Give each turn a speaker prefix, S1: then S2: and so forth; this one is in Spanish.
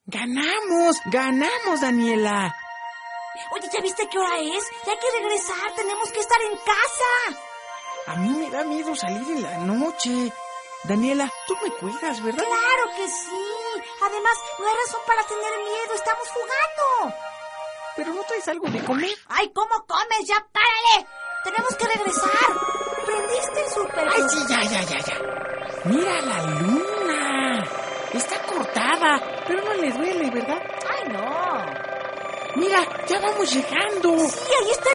S1: ¡Ganamos, Daniela!
S2: Oye, ¿ya viste qué hora es? Ya hay que regresar, tenemos que estar en casa.
S1: A mí me da miedo salir en la noche. Daniela, tú me cuidas, ¿verdad?
S2: ¡Claro que sí! Además, no hay razón para tener miedo, estamos jugando.
S1: ¿Pero no traes algo de comer?
S2: ¡Ay, cómo comes! ¡Ya párale! ¡Tenemos que regresar! ¿Prendiste el súper?
S1: ¡Ay, sí, ya! ¡Mira la luna! Está cortada, pero no le duele, ¿verdad?
S2: ¡Ay, no!
S1: Mira, ya vamos llegando.
S2: Sí, ahí está